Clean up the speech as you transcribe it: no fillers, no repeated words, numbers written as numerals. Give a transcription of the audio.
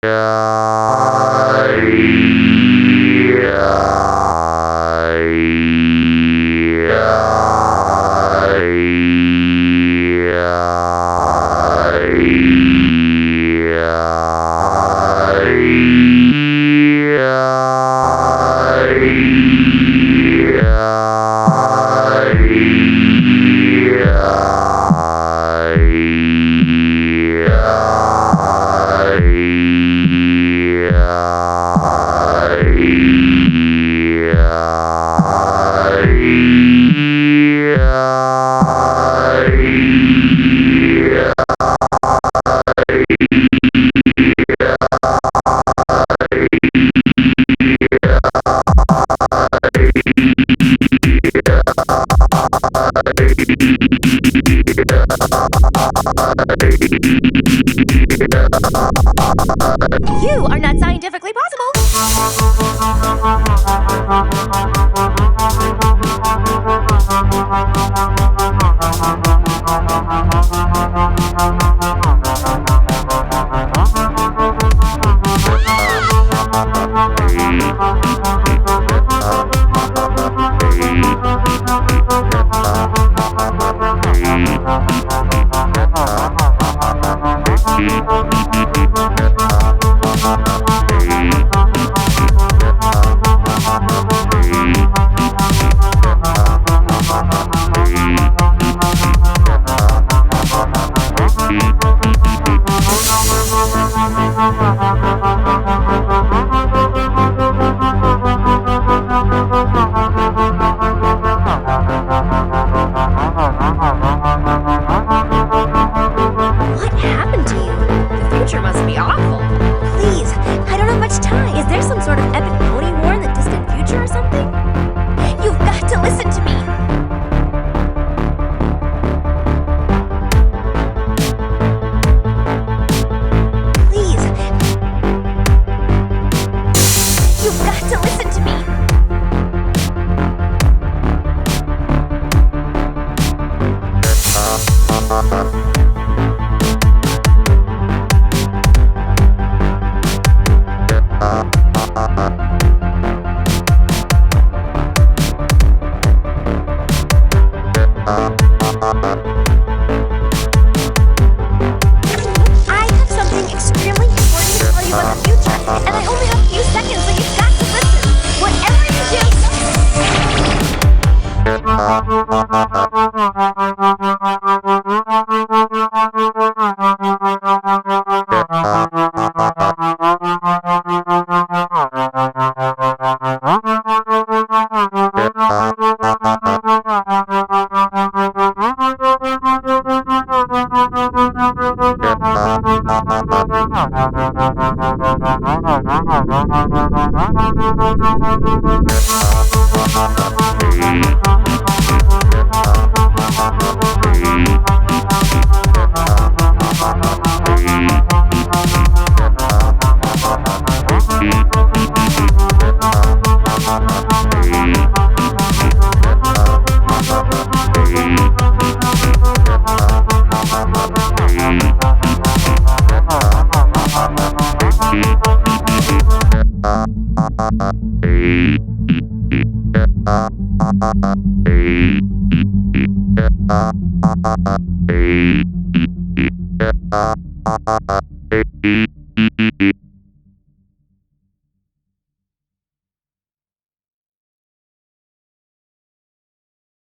You are not scientifically possible. What happened to you? The future must be awful. Please, I don't have much time. Is there some sort of epic pony war in the distant future or something? You've got to listen to me. Please. You've got to listen to me. I have something extremely important to tell you about the future, and I only have a few seconds, so you've got to listen. Whatever you